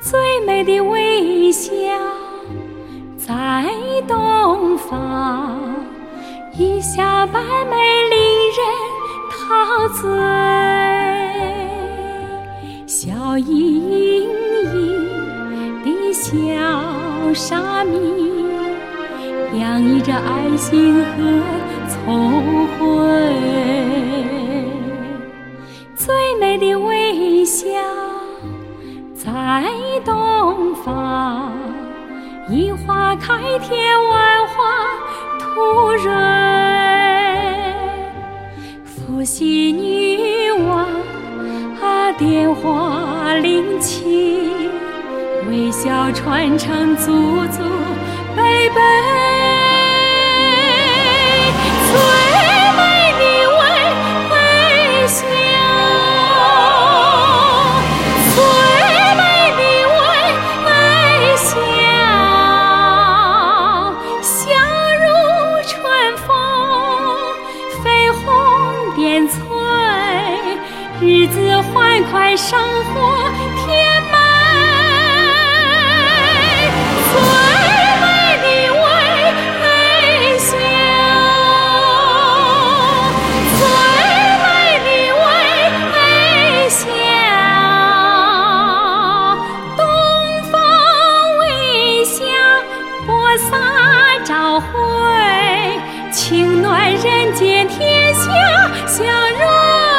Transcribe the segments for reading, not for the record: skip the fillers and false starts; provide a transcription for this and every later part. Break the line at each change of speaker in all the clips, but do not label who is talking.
最美的微笑在东方，一笑百美令人陶醉，笑盈盈的小沙弥，洋溢着爱心和聪慧。最美的微笑在东方，一花开天万花吐蕊，伏羲女娲电话灵气，微笑传承祖祖辈辈。最美的微笑，最美的微笑，笑如春风，绯红点翠，日子欢快，生活甜美。最美的微笑，最美的微笑，东方微笑，播撒朝晖，情暖人间，天下相融。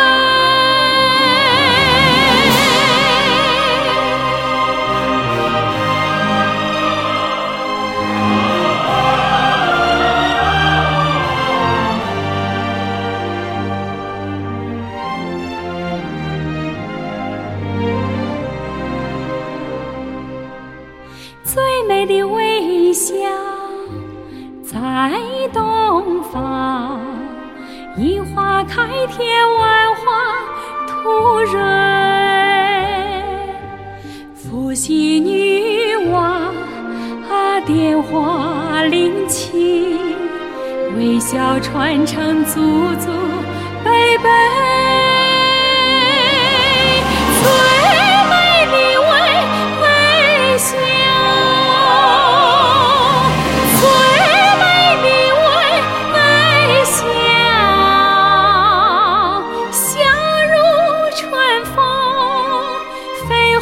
最美的微笑在东方，一花开天万花吐蕊，伏羲女娲电话灵气，微笑传承祖祖辈辈。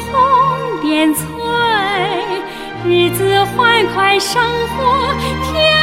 点翠，日子欢快，生活甜。